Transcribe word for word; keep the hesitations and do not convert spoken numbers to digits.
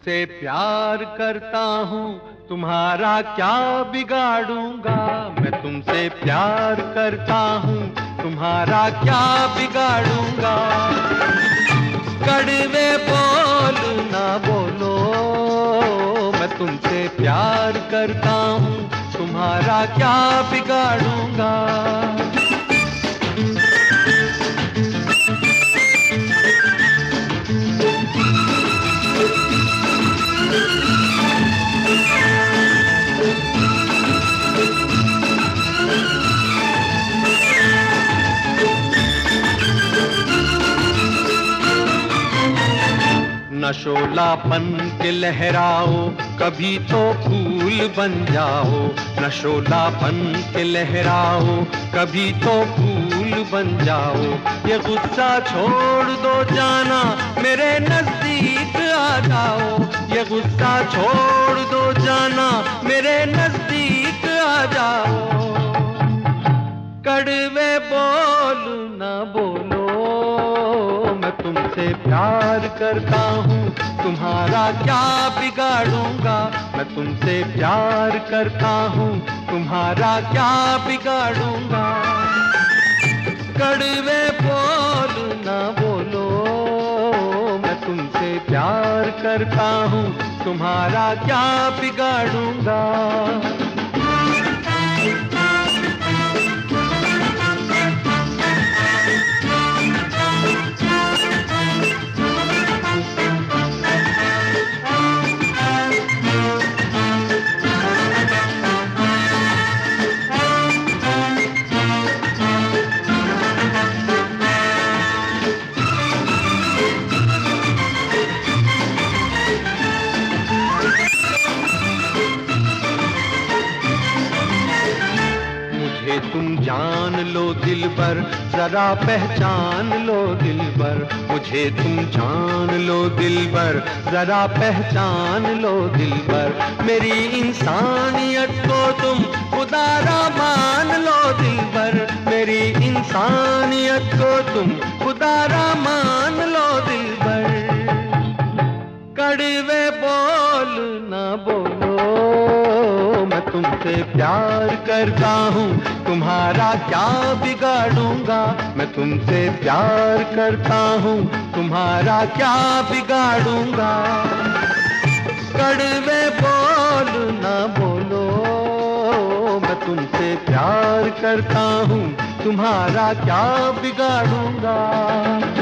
तुमसे प्यार करता हूँ, तुम्हारा क्या बिगाड़ूंगा। मैं तुमसे प्यार करता हूँ, तुम्हारा क्या बिगाड़ूंगा। कड़वे बोल ना बोलो, मैं तुमसे प्यार करता हूँ, तुम्हारा क्या बिगाड़ूंगा। न शोलापन के लहराओ, कभी तो फूल बन जाओ। न शोलापन के लहराओ, कभी तो फूल बन जाओ। ये गुस्सा छोड़ दो जाना, मेरे नजदीक आ जाओ। ये गुस्सा छोड़ दो जाना, मेरे नजदीक आ जाओ। कड़वे बोल ना बोलो, मैं तुमसे प्यार करता हूँ, तुम्हारा क्या बिगाड़ूंगा। मैं तुमसे प्यार करता हूँ, तुम्हारा क्या बिगाड़ूंगा। कड़वे बोल ना बोलो, मैं तुमसे प्यार करता हूँ, तुम्हारा क्या बिगाड़ूंगा। तुम जान लो दिलबर, जरा पहचान लो दिलबर। मुझे तुम जान लो दिलबर, जरा पहचान लो दिलबर। मेरी इंसानियत को तुम खुदारा मान लो दिलबर। मेरी इंसानियत को तुम खुदारा मान लो दिलबर। कड़वे बोल ना बोलो, मैं तुमसे प्यार करता हूँ, तुम्हारा क्या बिगाड़ूंगा। मैं तुमसे प्यार करता हूँ, तुम्हारा क्या बिगाड़ूंगा। कड़वे बोल ना बोलो, मैं तुमसे प्यार करता हूँ, तुम्हारा क्या बिगाड़ूंगा।